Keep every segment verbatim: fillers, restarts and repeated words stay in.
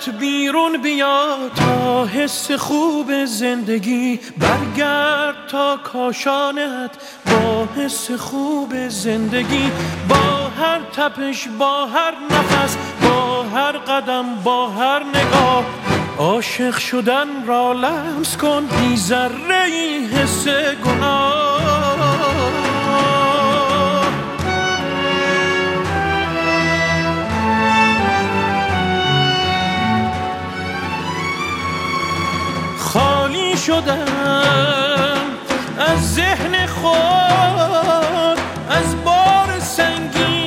خانه‌ات بیرون بیا تا حس خوب زندگی، برگرد تا کاشانت با حس خوب زندگی، با هر تپش، با هر نفس، با هر قدم، با هر نگاه، عاشق شدن را لمس کن بی ذره ای حس گناه. خالی شدم از ذهن خود، از بار سنگین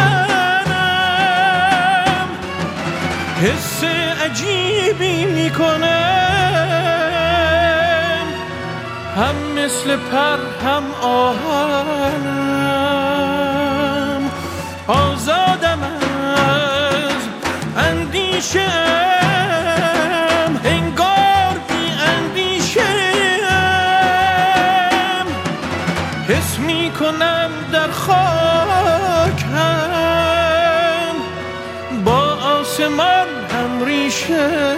تنم، حس عجیبی میکنم، هم مثل پر هم آهنم، آزادم از اندیشه، حس می کنم در خاک هم با آسمان هم ریشه.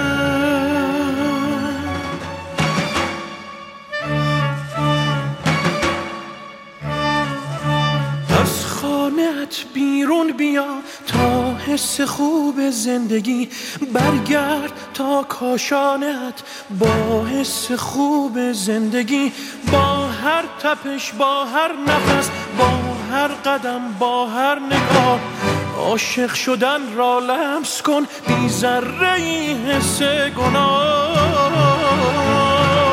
از خانه‌ات بیرون بیا تا حس خوب زندگی، برگرد تا کاشانت با حس خوب زندگی، با هر تپش، با هر نفس، با هر قدم، با هر نگاه، عاشق شدن را لمس کن بی ذره ای حس گناه.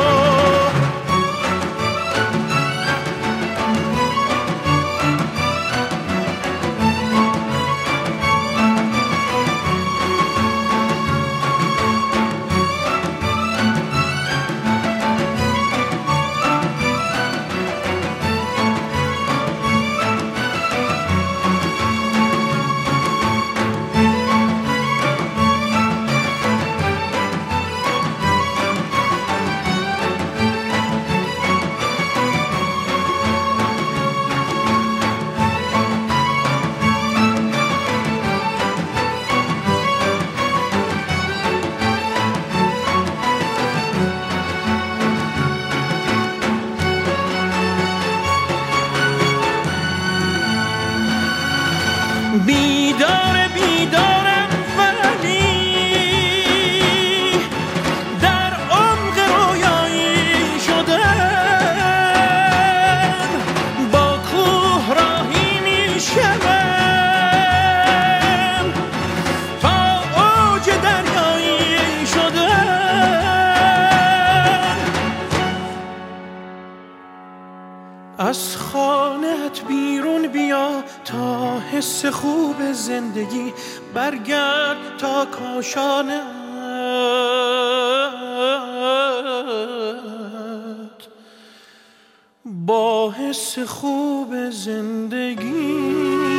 بیدار بیدارم ولی در عمق رویایی شدم، با کوه راهی می شدم تا اوج دریایی شدم. از خانه‌ات بیرون بیا تا حس خوب زندگی، برگرد تا کاشانت با حس خوب زندگی.